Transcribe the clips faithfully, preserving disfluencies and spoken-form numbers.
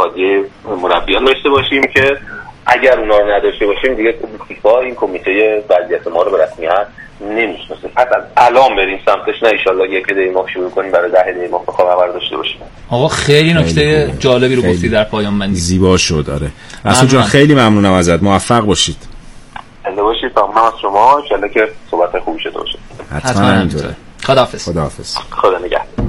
اتحادیه مربیان داشته باشیم که اگر اونا رو نداشته باشیم دیگه فیفا این کمیته وضعیت ما رو به رسمیت نمیشناسه. حتی الان بریم سمتش، نه ان شاء الله یک دی ماه شروع کنیم برای ده دی ماه خبر داشته باشیم. آقا خیلی نکته جالبی رو گفتی در پایان بندی، زیبا شد. آره رسول جان خیلی ممنونم ازت، موفق باشید. زنده باشید. ممنون از شما، ان شاء الله که صحبت خوبی شده باشه. حتما همینطوره. خداحافظ. خداحافظ. خدا نگهدار.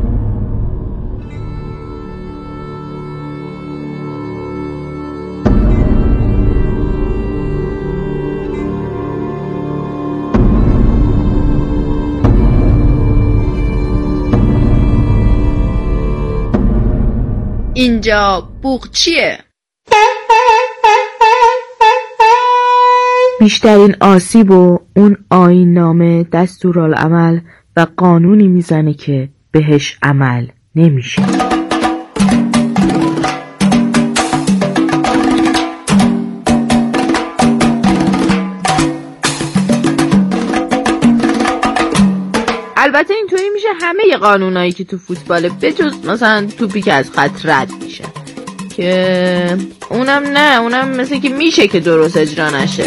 اینجا بوقچیه. بیشترین آسیب و اون آیین نامه دستورالعمل و قانونی میزنه که بهش عمل نمیشه. البته اینطوری میشه همه قانونایی که تو فوتباله بجز مثلا توپی که از خط رد میشه، که اونم نه، اونم مثل که میشه که درست اجرا نشه.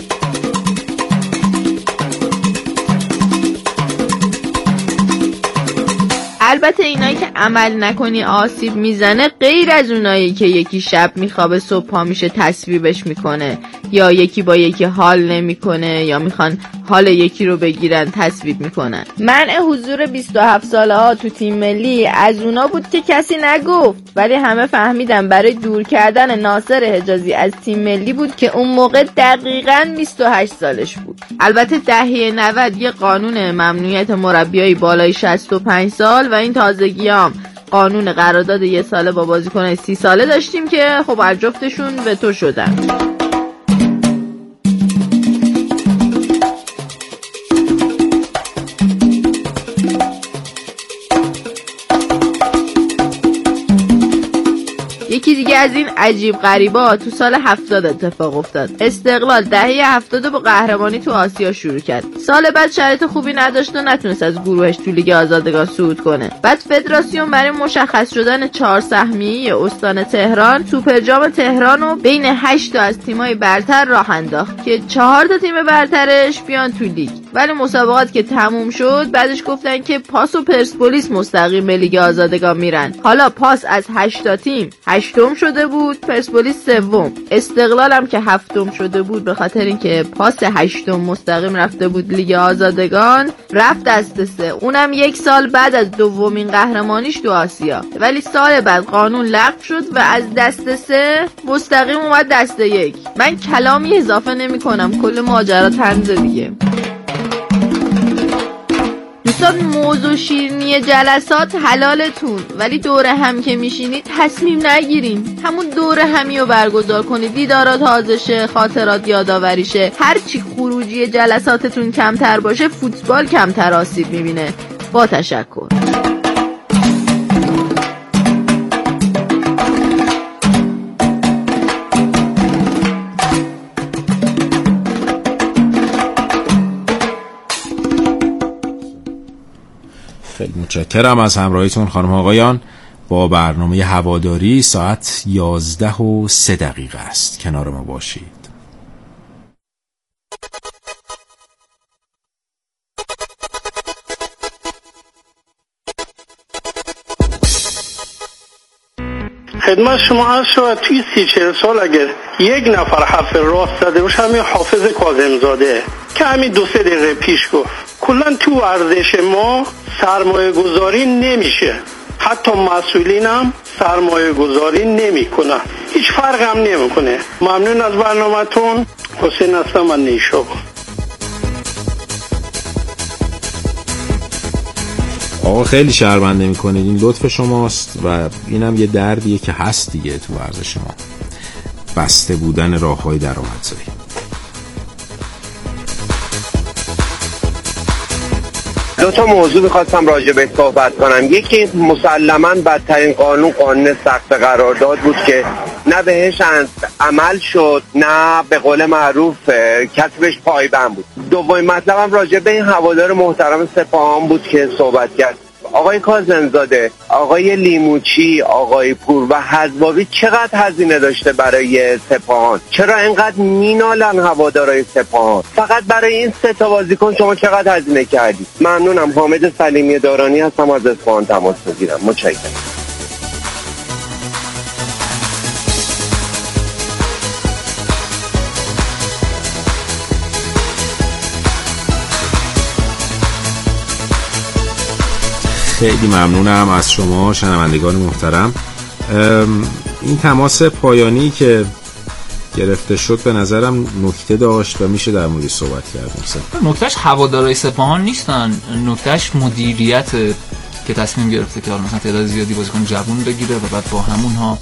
البته اینایی که عمل نکنی آسیب میزنه غیر از اونایی که یکی شب میخوابه صبح پا میشه تصویبش میکنه، یا یکی با یکی حال نمیکنه یا میخوان حال یکی رو بگیرن تصویب میکنن. منع حضور بیست و هفت ساله ها تو تیم ملی از اونا بود که کسی نگفت، ولی همه فهمیدن برای دور کردن ناصر حجازی از تیم ملی بود که اون موقع دقیقاً بیست و هشت سالش بود. البته دهه نود یه قانون ممنوعیت مربیای بالای شصت و پنج سال و این تازگیام قانون قرارداد یه ساله با بازیکنای سی ساله داشتیم که خب هر جفتشون به تو شدن. یکی دیگه از این عجیب غریبا تو سال هفتاد اتفاق افتاد. استقلال دهه هفتاد با قهرمانی تو آسیا شروع کرد. سال بعد شرایط خوبی نداشت و نتونست از گروهش تو لیگ آزادگان صعود کنه. بعد فدراسیون برای مشخص شدن چهار سهمیه استان تهران سوپر جام تهران رو بین هشت تا از تیمای برتر راه انداخت که چهار تا تیم برترش بیان تو لیگ. ولی مسابقات که تموم شد بعدش گفتن که پاس و پرسپولیس مستقیم به لیگ آزادگان میرن. حالا پاس از هشت تا تیم هشتم شده بود، پرسپولیس سوم، استقلال هم که هفتم شده بود به خاطر اینکه پاس هشتم مستقیم رفته بود لیگ آزادگان، رفت دست سه، اونم یک سال بعد از دومین قهرمانیش تو آسیا. ولی سال بعد قانون لغو شد و از دست سه مستقیم اومد دست یک. من کلامی اضافه نمی کنم، کل ماجرا طنز دیگه. دوستان موضوع شیرینی جلسات حلالتون، ولی دوره هم که میشینید تصمیم نگیرین، همون دوره همی رو برگزار کنید، دیدارات تازه شه، خاطرات یادآوری شه. هرچی خروجی جلساتتون کمتر باشه فوتبال کمتر آسیب میبینه. با تشکر. خیلی متشکرم از همراهیتون خانم آقایان. با برنامه هواداری ساعت یازده و سه دقیقه است، کنار ما باشید. خدمت شما عرض شود توی سی چهل سال اگر یک نفر حرف راست زده باشه همین حافظ کاظم‌زاده که همین دو سه دقیقه پیش گفت. کلا تو ورزش ما سرمایه گذاری نمیشه، حتی مسئولین هم سرمایه گذاری نمی کنن، هیچ فرق هم نمی کنه. ممنون از برنامه‌تون. حسین هستم من نیشابور. آقا خیلی شرمنده میکنید، این لطف شماست و اینم یه دردیه که هست دیگه تو ورزش ما، بسته بودن راههای درآمدزایی. دو تا موضوع میخواستم راجع به صحبت کنم. یکی مسلماً بدترین قانون قانون سخت قرارداد بود که نه بهش عمل شد نه به قول معروف کسی بهش پایبند بود. دومین مطلبم راجع به این هوادار محترم سپاهان بود که صحبت کرد. آقای کاظم‌زاده، آقای لیموچی، آقای پور و حزباوی چقدر هزینه داشته برای سپاهان؟ چرا اینقدر مینالن هوادارهای سپاهان؟ فقط برای این سه تا بازیکن شما چقدر هزینه کردید؟ ممنونم. حامد سلیمی دارانی هستم، از اصفهان تماس میگیرم. متشکرم. خیلی ممنونم از شما شنوندگان محترم. این تماس پایانی که گرفته شد به نظرم نکته داشت و میشه در موردش صحبت کرد. نکتهش هوادارهای سپاهان نیستن، نکتهش مدیریت که تصمیم گرفته که مثلا تعداد زیادی بازیکن جوون بگیره و بعد با همونها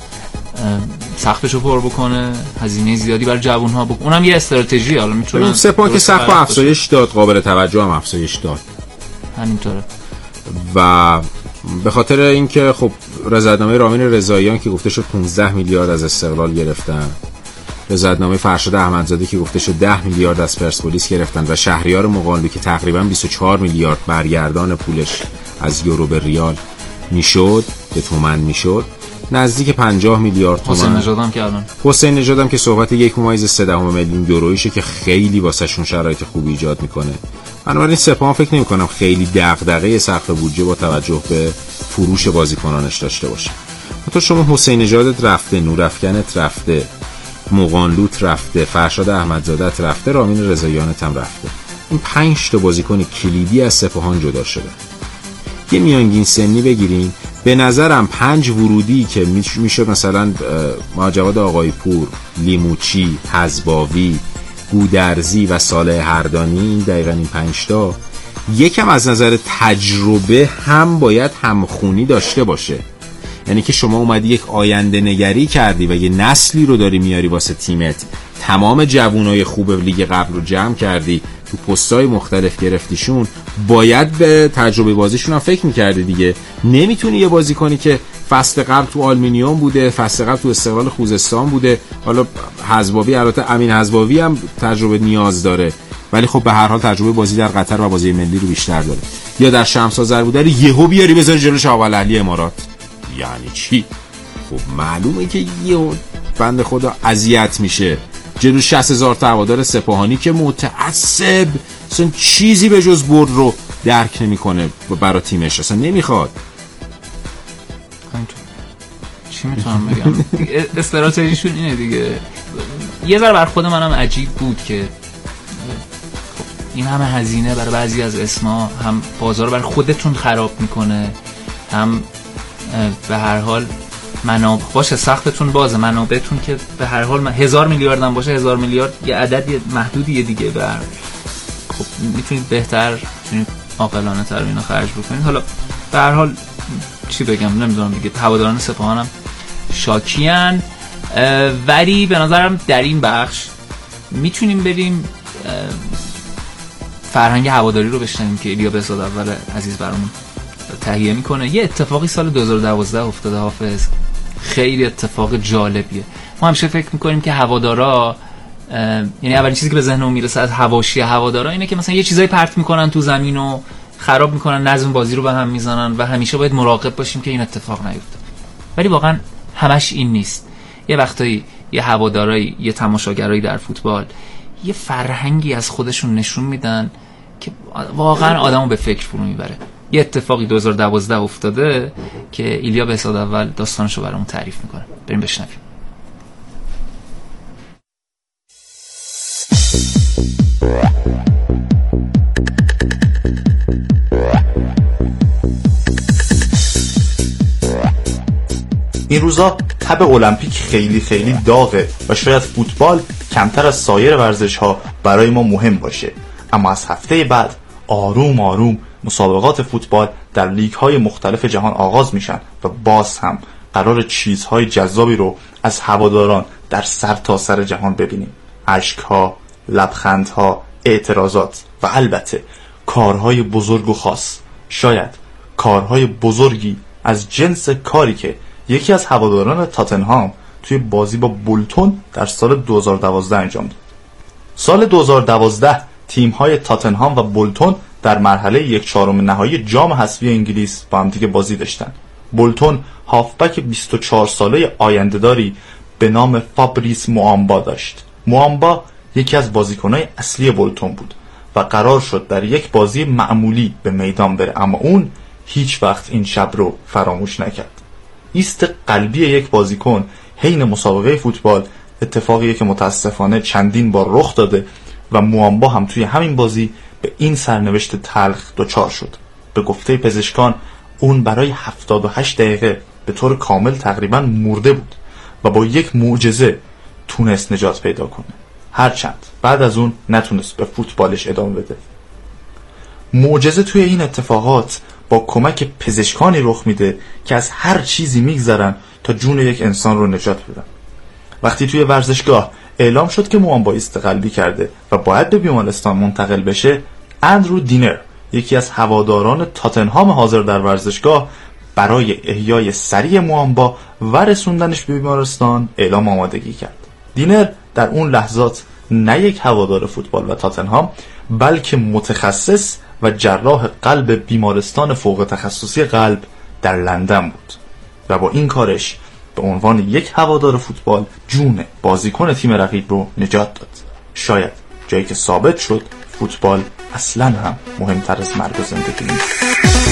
سقفشو پر بکنه، هزینه زیادی برای جوونها بکنه. اونم یه استراتژی. حالا میتونن سپاهان که سقف افزایش داد، قابل توجه هم افزایش داد، همینطوره. و به خاطر اینکه خب رضایتنامه رامین رضاییان که گفته شد پانزده میلیارد از استقلال گرفتن، رضایتنامه فرشاد احمدزاده که گفته شد ده میلیارد از پرسپولیس گرفتن و شهریار مقانلو که تقریبا بیست و چهار میلیارد برگردان پولش از یورو به ریال میشد، به تومن میشد، نزدیک پنجاه میلیارد تومان. حسین نژاد هم که الان حسین نژاد هم که صحبت یک ممیز سه دهم میلیون یورویشه که خیلی واسهشون شرایط خوبی ایجاد میکنه. بنابراین سپاهان فکر نمی‌کنم خیلی دغدغه سقف بودجه با توجه به فروش بازیکنانش داشته باشه. تو شما حسین نژادت رفته، نورافکنت رفته، مقانلوت رفته، فرشاد احمدزاده‌ت رفته، رامین رضاییانت هم رفته. این پنج تا بازیکن کلیدی از سپاهان جدا شده. یه میانگین سنی بگیریم، به نظرم پنج ورودی که میشد مثلا ماجواد آقای پور، لیموچی، حزباوی، گودرزی و صالح هردانی، این دقیقاً این پنج تا یکم از نظر تجربه هم باید همخونی داشته باشه. یعنی که شما اومدی یک آینده نگری کردی و یه نسلی رو داری میاری واسه تیمت، تمام جوانای خوب لیگ قبل رو جمع کردی، تو پستای مختلف گرفتیشون، باید به تجربه بازیشون هم فکر میکردی دیگه. نمیتونی یه بازی کنی که فصل قبل تو آلومینیوم بوده، فصل قبل تو استقلال خوزستان بوده، حالا حزباوی، البته امین حزباوی هم تجربه نیاز داره ولی خب به هر حال تجربه بازی در قطر و بازی ملی رو بیشتر داره، یا در شمس آذربودر یهو بیاری بذاری جلو شاول اهلی امارات. یعنی چی؟ خب معلومه که یه بنده خدا اذیت میشه جلو شصت هزار تا هوادار سپاهانی که متعصب اصلا چیزی به جز برد رو درک نمیکنه برای تیمش، اصلا نمیخواد. چی میتونم بگم؟ استراتژیشون اینه دیگه. یه ذره بر خود منم عجیب بود که این همه هزینه برای بعضی از اسما، هم بازار برای خودتون خراب میکنه، هم به هر حال منابع باشه، سقفتون بازه، منابعتون که به هر حال هزار میلیارد هم باشه، هزار میلیارد یه عدد محدودیه دیگه، بر خب میتونید بهتر، میتونید عاقلانه تر اینو خرج بکنید. حالا به هر حال چی بگم نمیدونم دیگه، هواداران سپاهانم شاکیان، ولی به نظرم در این بخش میتونیم بریم فرهنگ هواداری رو بشنویم که ایلیا بهزاد اول عزیز برامون تهیه میکنه. یه اتفاقی سال دو هزار و دوازده افتاده حافظ، خیلی اتفاق جالبیه. ما همیشه فکر میکنیم که هوادارا، یعنی اولین چیزی که به ذهنمون میرسه از حواشی هوادارا اینه که مثلا یه چیزایی پرت میکنن تو زمین و خراب میکنن، نظم بازی رو به هم میزنن و همیشه باید مراقب باشیم که این اتفاق نیفته. ولی واقعا همش این نیست. یه وقتایی یه هوادارایی، یه تماشاگرایی در فوتبال یه فرهنگی از خودشون نشون میدن که واقعا آدمو به فکر فرو میبره. یه اتفاقی دو هزار و دوازده افتاده که ایلیا بهزاد اول داستانشو برامون تعریف میکنه. بریم بشنویم. این روزا تب المپیک خیلی خیلی داغه و شاید فوتبال کمتر از سایر ورزش‌ها برای ما مهم باشه، اما از هفته بعد آروم آروم مسابقات فوتبال در لیگ‌های مختلف جهان آغاز میشن و باز هم قرار چیزهای جذابی رو از هواداران در سر تا سر جهان ببینیم. اشک‌ها، لبخندها، اعتراضات و البته کارهای بزرگ و خاص. شاید کارهای بزرگی از جنس کاری که یکی از هواداران تاتنهام توی بازی با بولتون در سال دو هزار و دوازده انجام داد. سال دو هزار و دوازده تیم‌های تاتنهام و بولتون در مرحله یک چهارم نهایی جام حذفی انگلیس با هم دیگه بازی داشتن. بولتون هافبک بیست و چهار ساله آینده‌داری به نام فابریس موآمبا داشت. موآمبا یکی از بازیکن‌های اصلی بولتون بود و قرار شد در یک بازی معمولی به میدان بره، اما اون هیچ وقت این شب رو فراموش نکرد. ایست قلبی یک بازیکن حین مسابقه فوتبال اتفاقیه که متاسفانه چندین بار رخ داده و موآمبا هم توی همین بازی به این سرنوشت تلخ دچار شد. به گفته پزشکان اون برای هفتاد و هشت دقیقه به طور کامل تقریبا مرده بود و با یک معجزه تونست نجات پیدا کنه، هرچند بعد از اون نتونست به فوتبالش ادامه بده. معجزه توی این اتفاقات با کمک پزشکانی رخ میده که از هر چیزی میگذرن تا جون یک انسان رو نجات بدن. وقتی توی ورزشگاه اعلام شد که موآمبا استقلبی کرده و باید به بیمارستان منتقل بشه، اندرو دینر، یکی از هواداران تاتنهام حاضر در ورزشگاه، برای احیای سریع موآمبا و رسوندنش به بیمارستان اعلام آمادگی کرد. دینر در اون لحظات نه یک هوادار فوتبال و تاتنهام، بلکه متخصص و جراح قلب بیمارستان فوق تخصصی قلب در لندن بود و با این کارش به عنوان یک هوادار فوتبال جون بازیکن تیم رقیب رو نجات داد. شاید جایی که ثابت شد فوتبال اصلاً هم مهمتر از مرگ و زندگی نیست.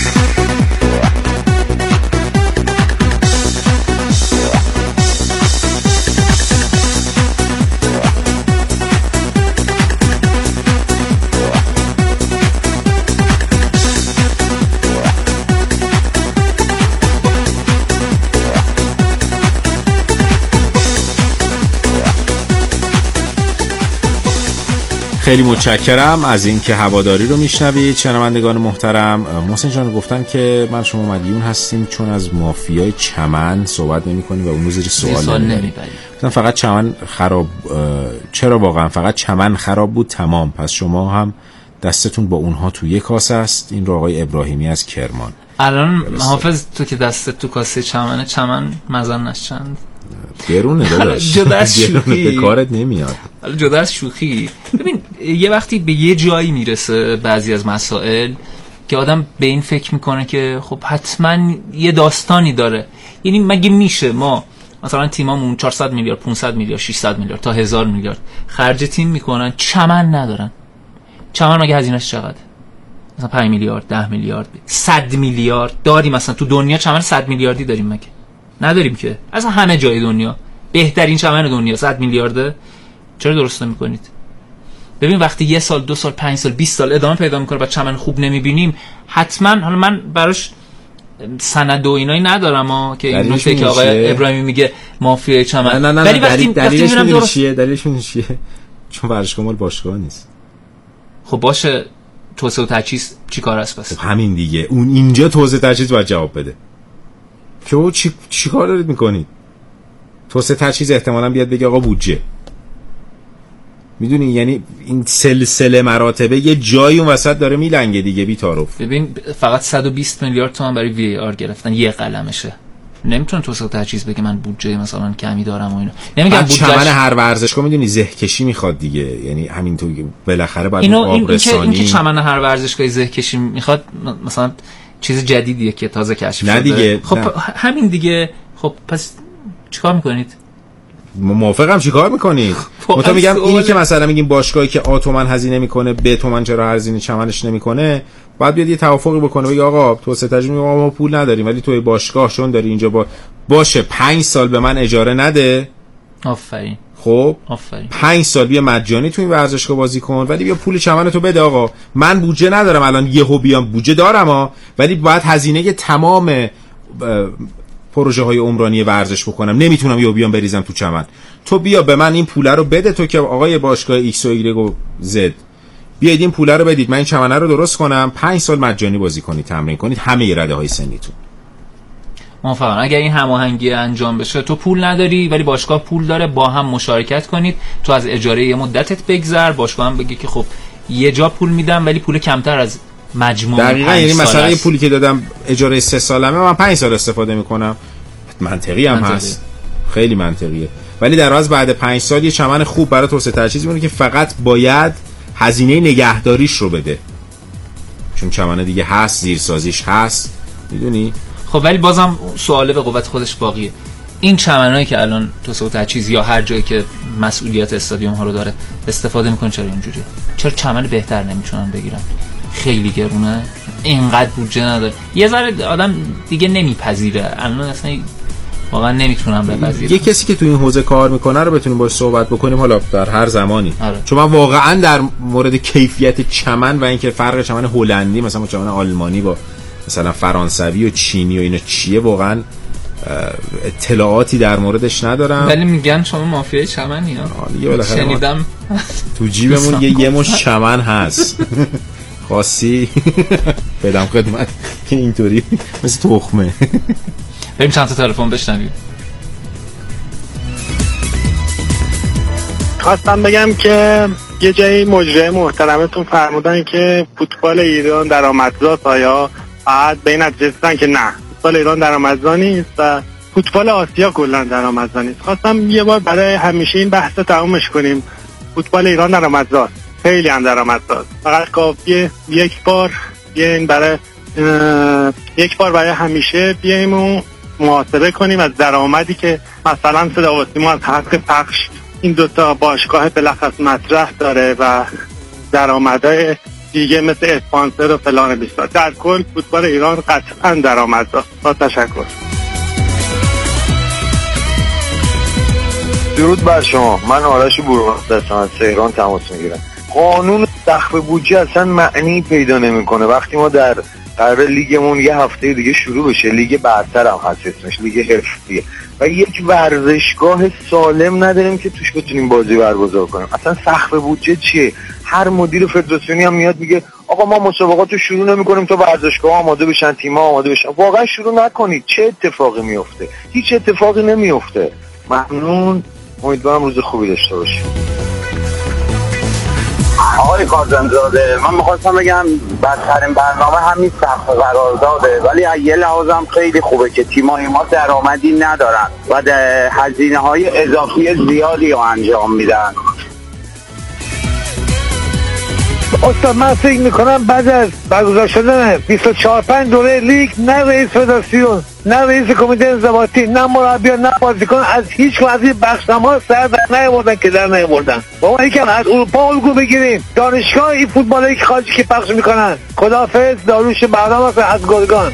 خیلی متشکرم از این که هواداری رو میشنوید. شنوندگان محترم، محسن جان گفتن که من شما مدیون هستیم چون از مافیای چمن صحبت نمی کنیم و اون رو زیر سوال نمیبریم. فقط چمن خراب، چرا واقعا فقط چمن خراب بود تمام، پس شما هم دستتون با اونها تو یک کاسه است. این رو آقای ابراهیمی از کرمان. الان حافظ تو که دستت تو کاسه چمنه، چمن مزنش چند گرونه داداش، جدا از شوخی به کارت نمیاد. جدا از شوخی، ببین یه وقتی به یه جایی میرسه بعضی از مسائل که آدم به این فکر میکنه که خب حتما یه داستانی داره. یعنی مگه میشه ما مثلا تیمامون چهارصد میلیارد، پانصد میلیارد، ششصد میلیارد تا هزار میلیارد خرج تیم میکنن، چمن ندارن؟ چمن مگه هزینه‌اش چقدره؟ مثلا پنج میلیارد، ده میلیارد، صد میلیارد داریم. مثلا تو دنیا چمن صد میلیاردی داریم مگه؟ نداریم که. اصلا همه جای دنیا بهترین چمن دنیا صد میلیارده. چرا درست نمی‌کنید؟ ببین وقتی یه سال، دو سال، پنج سال، بیست سال ادامه پیدا می‌کنه و چمن خوب نمی‌بینیم، حتما حالا من براش سند و اینایی ندارم ها که این نکته که آقای ابراهیمی میگه مافیای چمن، نه نه نه ولی وقتی دلیلش می‌دونی چیه؟ دلیلش می‌دونی چیه؟ چون ورزشگاه مال باشگاه نیست. خب باشه، توسعه و تجهیز چیکار است پس؟ خب همین دیگه، اون اینجا توسعه تجهیز باید جواب بده. که چی چیکار دارید میکنید؟ توسعه تجهیز احتمالاً بیاد بگه آقا بودجه. میدونی یعنی این سلسله مراتبه یه جایی اون وسط داره میلنگه دیگه بی تعارف. ببین فقط صد و بیست میلیارد تومان برای وی آر گرفتن، یه قلمشه. نمیتونه توسعه تجهیز بگه من بودجه مثلا کمی دارم و اینا. نمیگم بودجه چمن هر ورزشگاه میدونی زهکشی میخواد دیگه، یعنی همینطور بالاخره باید آب رسانی. این که چمن هر ورزشگاه زهکشی میخواد مثلا چیز جدیدیه که تازه کشف شده. نه دیگه. خب نه. همین دیگه. خب پس چیکار میکنید؟ موافقم. چیکار میکنید؟ من میگم اینی که مثلا میگیم باشگاهی که آ تومن هزینه میکنه به تومن چرا هزینه چمنش نمیکنه، بعد بیاد یه توافقی بکنه بگه آقا توسعه تجهیز ما پول نداریم ولی توی باشگاه چون داری اینجا با باشه پنج سال به من اجاره نده. آفرین. خب آفرین. پنج سال بیا مجانی تو این ورزشگاه بازی کن ولی بیا پول چمنتو بده. آقا من بودجه ندارم الان یهو بیام، بودجه دارم ها، ولی باید هزینه تمام پروژه های عمرانی ورزش بکنم، نمیتونم یهو بیام بریزم تو چمن. تو بیا به من این پوله رو بده، تو که آقای باشگاه ایکس و ایگرگ و زد بیاید این پوله رو بدید، من این چمنه رو درست کنم، پنج سال مجانی بازی کنید، تمرین کنید، همه رده های سنیتون. موافقم. اگر این هماهنگی انجام بشه، تو پول نداری ولی باشگاه پول داره، با هم مشارکت کنید، تو از اجاره یه مدتت بگذر، باشگاه هم بگه که خب یه جا پول میدم ولی پول کمتر از مجموع. دقیقاً. یعنی مثلا این پولی که دادم اجاره سه سالمه من پنج سال استفاده میکنم. منطقی هم منطقی. هست، خیلی منطقیه. ولی در از بعد پنج سال یه چمن خوب برای توسعه تجهیز میمونه که فقط باید هزینه نگهداریش رو بده. چون چمنه دیگه هست، زیرسازیش هست، میدونی. خب ولی بازم سواله به قوت خودش باقیه. این چمنایی که الان تو سوت تجهیز یا هر جایی که مسئولیت استادیوم ها رو داره استفاده میکنن، چرا اینجوریه؟ چرا چمن بهتر نمیتونن بگیرن؟ خیلی گرونه، اینقدر بودجه نداره، یه ذره آدم دیگه نمیپذیره الان اصلا، واقعا نمیتونم بپذیرم. یه کسی که تو این حوزه کار میکنه رو بتونیم باهاش صحبت بکنیم حالا در هر زمانی. آره. چون من واقعا در مورد کیفیت چمن و اینکه فرق چمن هلندی مثلا با چمن آلمانی با مثلا فرانسوی و چینی و اینا چیه واقعا اطلاعاتی در موردش ندارم. ولی میگن شما مافیای چمنی ها. شنیدم تو جیبمون یه یه مش چمن هست. خاصی بدم خدمت که اینطوری مثل تخمه. بریم چند تا تلفن بشنویم. خواستم بگم که یه جایی مجری محترمتون فرمودن که فوتبال ایران درآمدزاست، آیا بعد به این نتیجه رسیدن که نه، فوتبال ایران درآمدزا نیست و فوتبال آسیا کلا درآمدزا نیست. خواستم یه بار برای همیشه این بحث رو تمومش کنیم. فوتبال ایران درآمدزاست، خیلی هم درآمدزاست، فقط کافیه یک بار بیاین برای یک بار برای همیشه بیایم و محاسبه کنیم از درآمدی که مثلا صدا و سیما از حق پخش این دوتا باشگاه بلخص مطرح داره و درآمدهای دیگه مثل اسپانسر و فلان بیسار. در کل فوتبال ایران قطعا درآمدزاست. با تشکر. درود بر شما، من آرش بورمست هستم، از تهران تماس میگیرم. قانون سقف بودجه اصلا معنی پیدا نمیکنه وقتی ما در قرار لیگمون یه هفته دیگه شروع بشه، لیگ برتر هم هست اسمش، لیگ حرفیه، و یک ورزشگاه سالم نداریم که توش بتونیم بازی برگزار کنیم. اصلا سقف بودجه چیه؟ هر مدیر فدراسیونی هم میاد میگه آقا ما مسابقات رو شروع نمی‌کنیم تا ورزشگاه آماده بشن، تیم‌ها آماده بشن. واقعا شروع نکنید، چه اتفاقی میفته؟ هیچ اتفاقی نمیفته. ممنون، امیدوارم روز خوبی داشته باشید. آقای کاظم‌زاده، من می‌خواستم بگم بدترین برنامه همین سقف قرارداده، ولی از یه لحاظم خیلی خوبه که تیم‌های ما درآمدی ندارن و هزینه‌های اضافی زیادی رو انجام میدن. استاد من فکر میکنم بعد از برگزار شدن بیست و چهار پنج دوره لیگ نه رئیس فدراسیون، نه رئیس کمیته انضباطی، نه مربیان، نه بازیکن از هیچ کدوم از این بخشنما سر در نیاوردن که در نیاوردن. بابا یکم از اروپا الگو بگیریم. دانشگاه این فوتبالی که خارجی که پخش میکنن. خداحافظ، داروش برنامه از گرگان.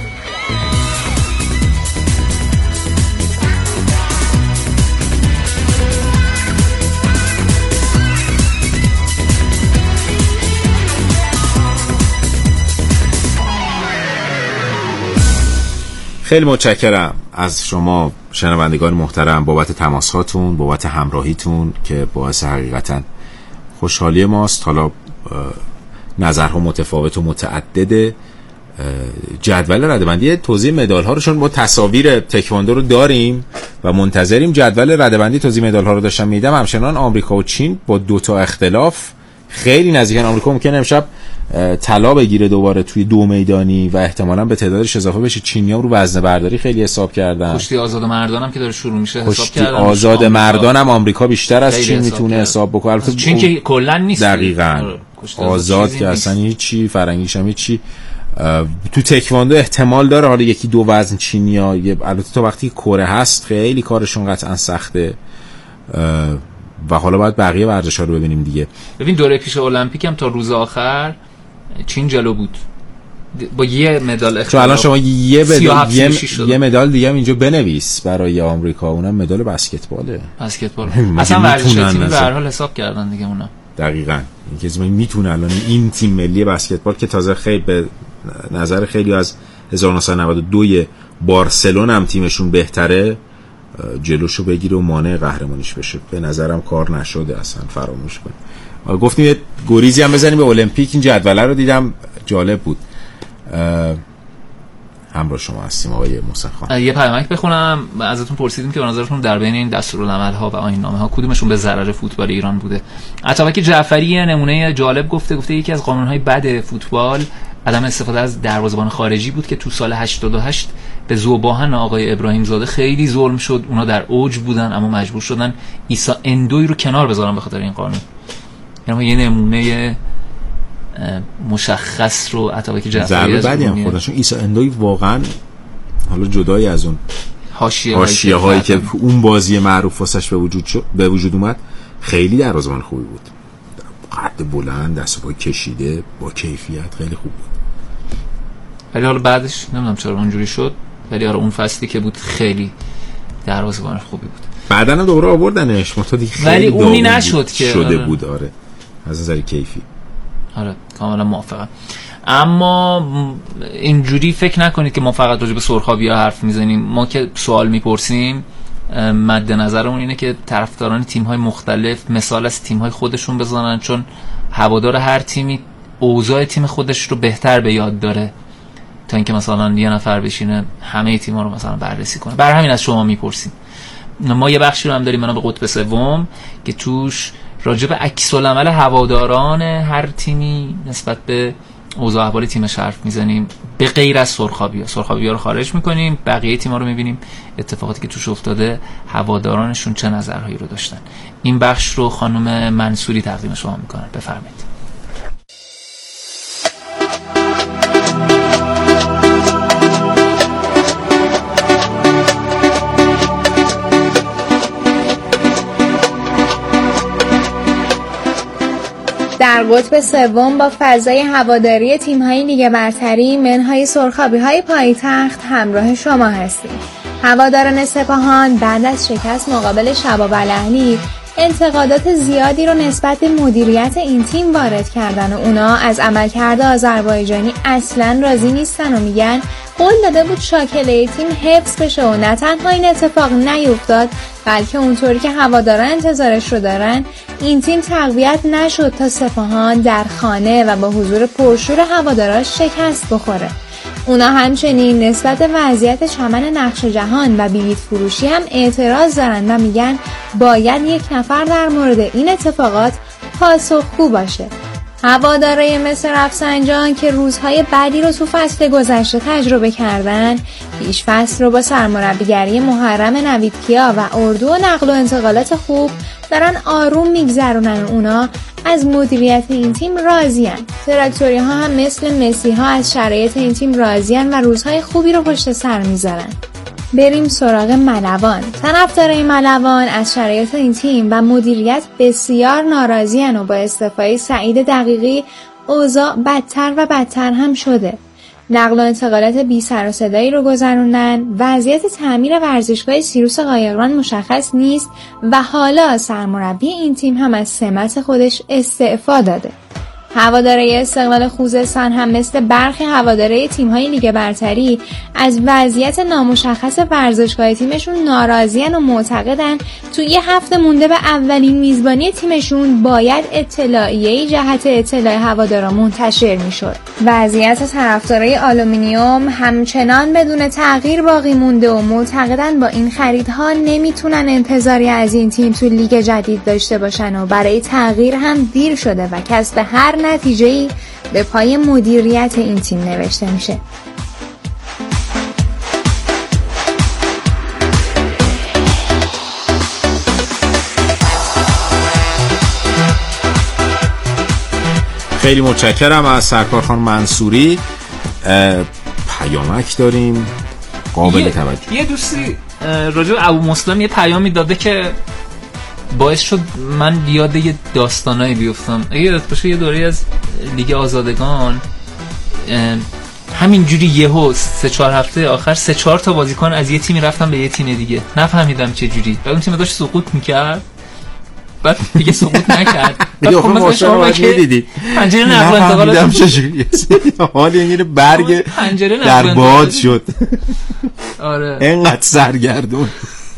خیلی متشکرم از شما شنوندگان محترم بابت تماس هاتون، بابت همراهیتون که باعث حقیقتا خوشحالی ماست. حالا نظرها متفاوت و متعدده. جدول رده‌بندی توزیع مدال ها رو چون با تصاویر تکواندو رو داریم و منتظریم جدول رده‌بندی توزیع مدال ها رو داشتم میدم، همچنان آمریکا و چین با دو تا اختلاف خیلی نزدیکن. آمریکا ممکنه امشب طلا بگیره دوباره توی دو میدانی و احتمالاً به تعدادش اضافه بشه. چینی‌ها رو وزنه برداری خیلی حساب کردن. کشتی آزاد مردانم که داره شروع میشه حساب کشتی کردن. آزاد مردانم آمریکا بیشتر از چین میتونه حساب بکنه. البته چین که کلا نیست. دقیقاً. آزاد که اصلا هیچی، فرنگیش هم هیچی. تو تکواندو احتمال داره حالا یکی دو وزن چینی‌ها، البته تا وقتی کره هست خیلی کارشون قطعا سخته و حالا باید بقیه ورزش‌ها رو ببینیم دیگه. ببین دوره پیش المپیک هم تا روز آخر چین جلو بود با یه مدال اختلاف. چون الان شما یه مدال یه, یه مدال دیگه هم اینجا بنویس برای آمریکا، اونم مدال بسکتباله. بسکتبال اصلا ورزش تیمی به هر حال حساب کردن دیگه اونم. دقیقاً این که میتونه الان این تیم ملی بسکتبال که تازه خیلی به نظر خیلی از هزار و نهصد و نود و دو بارسلون هم تیمشون بهتره، جلوشو بگیره و مانع قهرمانیش بشه. به نظرم کار نشده، اصلا فراموش کنیم. گفتیم یه گریزی هم بزنیم به المپیک. این جدوله رو دیدم جالب بود. همراه شما هستیم آقای محسن خان. یه پیامک بخونم. ازتون پرسیدیم که به نظرتون در بین این دستورالعمل‌ها و آیین‌نامه‌ها کدومشون به ضرر فوتبال ایران بوده؟ عطابک جعفری نمونه جالب گفته گفته یکی از قانون‌های بد فوتبال عدم استفاده از دروازه‌بان خارجی بود که تو سال هشتاد و هشت به ذوباهن آقای ابراهیم زاده خیلی ظلم شد. اونا در اوج بودن اما مجبور شدن عیسی اندوی رو کنار بذارن به خاطر این قانون. یعنی یه نمونه مشخص رو اتابک جعفری ضربه بعدی هم خودشون عیسی اندوی واقعا حالا جدای از اون حاشیه حاشیه هایی که اون بازی معروف واسش به وجود شد به وجود اومد خیلی دروازه‌بان خوبی بود، قد بلند، دست پا کشیده، با کیفیت، خیلی خوب بود. ولی حالا بعدش نمیدونم چرا اونجوری شد، ولی آره اون فصلی که بود خیلی دروازه‌بان خوبی بود. بعدن دوباره آوردنش متا دیگه خیلی ولی اونی نشد که شده آره. بود آره از نظر کیفی. آره کاملا موافقم. اما اینجوری فکر نکنید که ما فقط راجع به سرخابی‌ها حرف میزنیم. ما که سوال میپرسیم مد نظرمون اینه که طرفداران تیم‌های مختلف مثال از تیم‌های خودشون بزنن، چون هوادار هر تیمی اوضاع تیم خودش رو بهتر به یاد داره تا اینکه مثلا یه نفر بشینه همه تیم‌ها رو مثلا بررسی کنه. برای همین از شما میپرسیم. ما یه بخشی رو هم داریم به قطب سوم که توش راجع به عکس‌العمل هواداران هر تیمی نسبت به اوضاع احوال تیمش حرف میزنیم، به غیر از سرخابی‌ها. سرخابی‌ها رو خارج میکنیم، بقیه تیم‌ها رو میبینیم اتفاقاتی که توش افتاده، هوادارانشون چه نظرهایی رو داشتن. این بخش رو خانم منصوری تقدیم شما میکنن. بفرمایید. در قطب سوم با فضای هواداری تیم‌های لیگ برتری منهای سرخابی‌های پایتخت همراه شما هستیم. هواداران سپاهان بعد از شکست مقابل شباب الاهلی انتقادات زیادی رو نسبت به مدیریت این تیم وارد کردن و اونا از عملکرد آذربایجانی اصلاً راضی نیستن و میگن قول داده بود شاکله تیم حفظ بشه و نه تنها این اتفاق نیفتاد بلکه اونطوری که هواداران انتظارش رو دارن این تیم تقویت نشد تا سپاهان در خانه و با حضور پرشور هواداراش شکست بخوره. اونا همچنین نسبت به وضعیت چمن نقش جهان و بلیط فروشی هم اعتراض دارن و میگن باید یک نفر در مورد این اتفاقات پاسخگو باشه. هوادارای مثل رفسنجان که روزهای بعدی رو تو فصل گذشته تجربه کردن، پیش فصل رو با سرمربیگری محرم نویدکیا و اردو و نقل و انتقالات خوب دارن آروم میگذرونن و اونا از مدیریت این تیم راضین. تراکتوری ها هم مثل مسی ها از شرایط این تیم راضین و روزهای خوبی رو پشت سر میذارن. بریم سراغ ملوان. طرفدارای ملوان از شرایط این تیم و مدیریت بسیار ناراضی‌اند و با استعفای سعید دقیقی اوضاع بدتر و بدتر هم شده. نقل و انتقالات بی سر و صدایی رو گذروندن، وضعیت تعمیر ورزشگاه سیروس قایقران مشخص نیست و حالا سرمربی این تیم هم از سمت خودش استعفا داده. هوادارای استقلال خوزستان هم مثل برخی هوادارای تیم‌های لیگ برتری از وضعیت نامشخص ورزشگاه تیمشون ناراضی‌اند و معتقدن تو یه هفته مونده به اولین میزبانی تیمشون باید اطلاعیه‌ای جهت اطلاع هوادارا منتشر میشد. وضعیت طرفدارای آلومینیوم همچنان بدون تغییر باقی مونده و معتقدن با این خریدها نمیتونن انتظاری از این تیم تو لیگ جدید داشته باشن و برای تغییر هم دیر شده و کسب هر نتیجه‌ای به پای مدیریت این تیم نوشته میشه. خیلی متشکرم از سرکار خان منصوری. پیامک داریم قابل توجه. یه دوستی راجع به ابو مسلم یه پیامی داده که باعث شد من یاد یه داستانایی بیفتم. اگه یادت باشه یه دوره از لیگ آزادگان همینجوری یهو سه چهار هفته آخر سه چهار تا بازیکن از یه تیمی رفتن به یه تیم دیگه، نفهمیدم چه جوری. بعد اون تیم داشت سقوط میکرد، بعد دیگه سقوط نکرد. دیگه خب ما شما دیدید پنجره نقل و انتقالات چه جوری حالا این برگ در باد شد. آره اینقدر سرگردون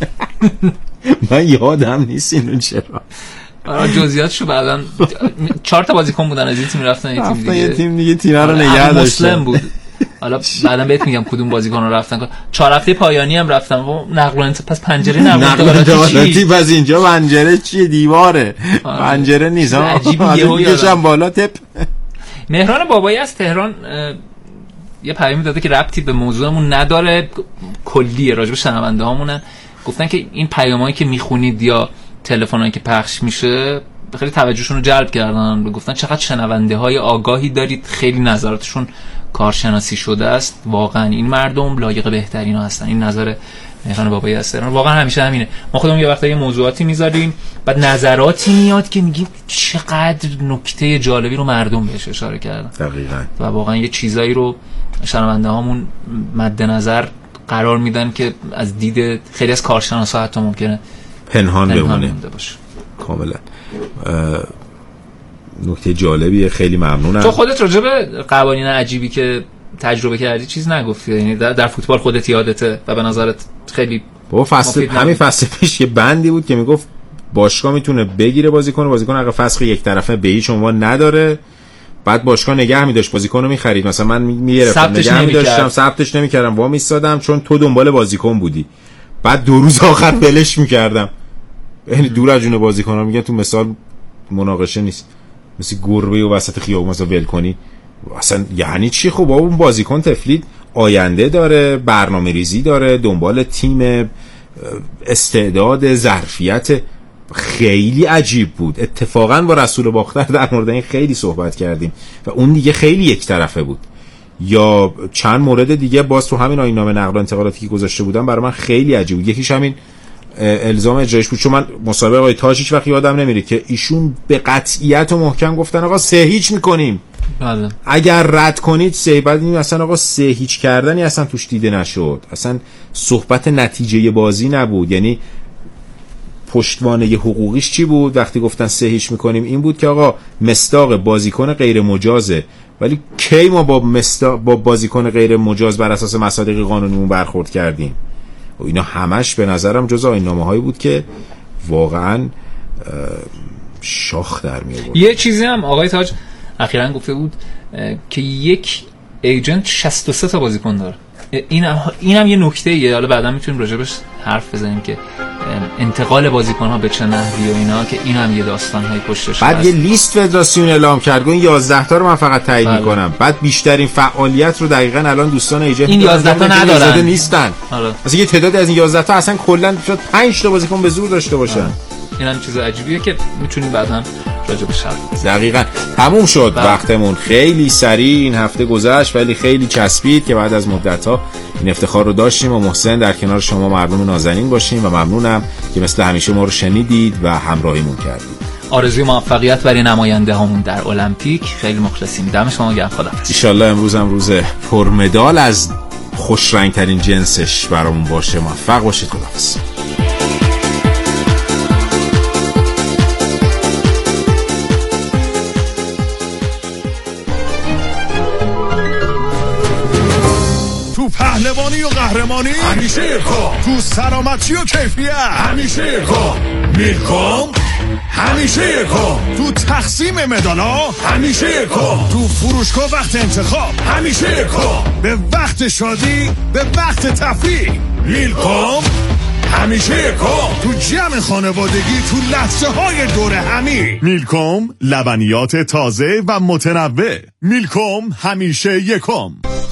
من یادم نیست اینو چرا. آره جزئیاتشو بعدن چهار تا بازیکن بودن از این تیم رفتن یه تیم دیگه. یه تیم دیگه تیم رو نگه داشتن. مسلم بود. حالا بعداً بهت میگم کدوم بازیکن رو رفتن. چهار هفته پایانی هم رفتن. نقل و انتقالات پس پنجره نقل و انتقالاتی پس اینجا پنجره چیه؟ دیواره. پنجره نیست ها. عجیبه میکشم بالا تپ. مهران بابایی از تهران یه پیامی داده که ربطی به موضوعمون نداره، کلیه، راجع به شنونده هامونن. گفتن که این پیامایی که میخونید یا تلفنایی که پخش میشه خیلی توجهشون رو جلب کردن، گفتن چقدر شنونده های آگاهی دارید، خیلی نظراتشون کارشناسی شده است، واقعا این مردم لایق بهترین ها هستن. این نظر مهران بابایی از تهران. واقعا همیشه همینه، ما خودمون یه وقتا یه موضوعاتی میذاریم بعد نظراتی میاد که میگیم چقدر نکته جالبی رو مردم بهش اشاره کردن. دقیقاً. و واقعا یه چیزایی رو شنونده هامون مد نظر قرار میدن که از دید خیلی از کارشناسا حتی ممکنه پنهان, پنهان بمونه. باشه. کاملا نکته جالبیه، خیلی ممنونم. تو خودت راجع به قوانین عجیبی که تجربه کردی چیز نگفتی، یعنی در, در فوتبال خودت یادته و به نظرت خیلی با فصل همین فصل پیش یه بندی بود که میگفت باشگاه میتونه بگیره بازیکن بازیکن اگه فسخ یک طرفه به هیچ عنوان نداره، بعد باشگاه نگه می‌داشت بازیکن رو می‌خرید. مثلا من می‌گرفتم نگه می‌داشتم، ثبتش نمی‌کردم، وا می‌ایستادم چون تو دنبال بازیکن بودی، بعد دو روز آخر ولش می‌کردم. یعنی دور از جون بازیکن‌ها میگن تو مثال مناقشه نیست، مثل گربه و وسط خیابون مثلا ول کنی اصلا یعنی چی؟ خب اون بازیکن تفلید آینده داره، برنامه‌ریزی داره، دنبال تیم، استعداد، ظرفیت. خیلی عجیب بود. اتفاقا با رسول باختر در مورد این خیلی صحبت کردیم و اون دیگه خیلی یک طرفه بود. یا چند مورد دیگه باز تو همین آیین‌نامه نقل و انتقالاتی که گذاشته بودم برای من خیلی عجیب بود. یکیش همین الزام اجرایش بود، چون من مسابقه آقای تاج هیچ وقت یادم نمیره که ایشون به قطعیت و محکم گفتن آقا سه هیچ میکنیم. بله. اگر رد کنید سه، بعد این اصلا آقا سه هیچ کردنی اصلا توش دیده نشد، اصلا صحبت نتیجه بازی نبود. یعنی پشتوانه حقوقیش چی بود وقتی گفتن سه هیچ میکنیم؟ این بود که آقا مصداق بازیکن غیر مجازه، ولی کی ما با مصداق با بازیکن غیر مجاز بر اساس مصادیق قانونیمون برخورد کردیم؟ و اینا همش به نظرم جزء آیین‌نامه‌هایی بود که واقعا شاخ در می آورد. یه چیزی هم آقای تاج اخیراً گفته بود که یک ایجنت شصت و سه تا بازیکن داره. اینم اینم یه نکته‌ایه، حالا بعدا میتونیم راجبش حرف بزنیم که انتقال بازیکن‌ها به چه نحوی و اینا، که اینم یه داستان‌های پشتش. بعد یه لیست فدراسیون اعلام کرد، این یازده تا رو من فقط تایید بله. می‌کنم. بعد بیشترین فعالیت رو دقیقاً الان دوستان ایجنت این یازده تا ندارن، نیستن. مثلا یه تعداد از این یازده تا اصلا کلاً شاید پنج تا بازیکن به زور داشته باشن. اینم چیز عجیبیه که میتونیم بعداً راجبش حرف بزنیم. دقیقاً. تموم شد بله. وقتمون خیلی سریع این هفته گذشت، ولی خیلی چسبید که بعد از مدت‌ها این افتخار رو داشتیم و محسن در کنار شما مردم نازنین باشیم و ممنونم که مثل همیشه ما رو شنیدید و همراهیمون کردید. آرزوی موفقیت برای نماینده هامون در المپیک. خیلی مخلصیم. دم شما گرم. خداحافظ. ان شاءالله امروز هم روز پرمدال از خوش رنگ ترین جنسش برامون باشه. موفق باشید. خداحافظ. پهلوانی و قهرمانی همیشه یکم، تو سلامتی و کیفیت همیشه یکم، میلکوم همیشه یکم، تو تقسیم مدالا همیشه یکم، تو فروشگاه وقت انتخاب همیشه یکم، به وقت شادی به وقت تفریح میلکوم همیشه یکم، تو جمع خانوادگی تو لحظه های دور همی میلکوم، لبنیات تازه و متنوع. میلکوم همیشه یکم.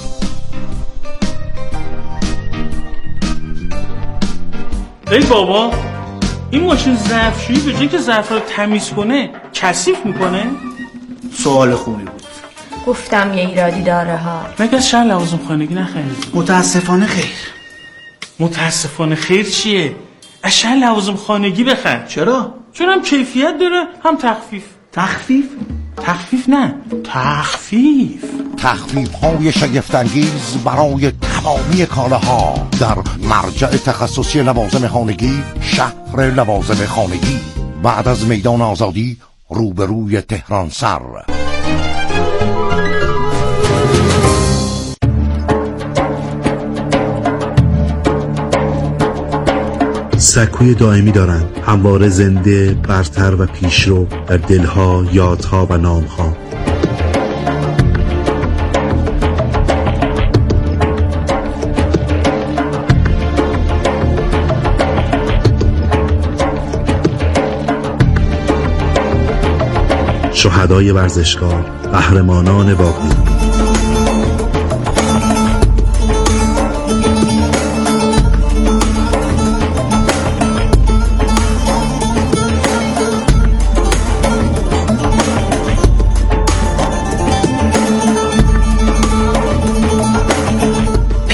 ای بابا، این ماشین ظرفشویی به جای که ظرف رو تمیز کنه کثیف میکنه؟ سوال خوبی بود. گفتم یه ایرادی داره ها. مگه از شهر لوازم خانگی نخریدی؟ متاسفانه خیر. متاسفانه خیر چیه؟ از شهر لوازم خانگی بخر. چرا؟ چون هم کیفیت داره هم تخفیف. تخفیف؟ تخفیف نه، تخفیف. تخفیف های شگفت‌انگیز برای تمامی کالاها در مرجع تخصصی لوازم خانگی، شهر لوازم خانگی، بعد از میدان آزادی روبروی تهران سر. سکوی دائمی دارند، همواره زنده، برتر و پیشرو در دلها، یادها و نامها. شهدای ورزشگاه، قهرمانان واقعی.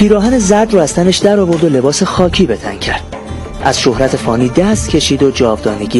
پیراهن زرد رو از تنش در آورد و لباس خاکی به تن کرد. از شهرت فانی دست کشید و جاودانگی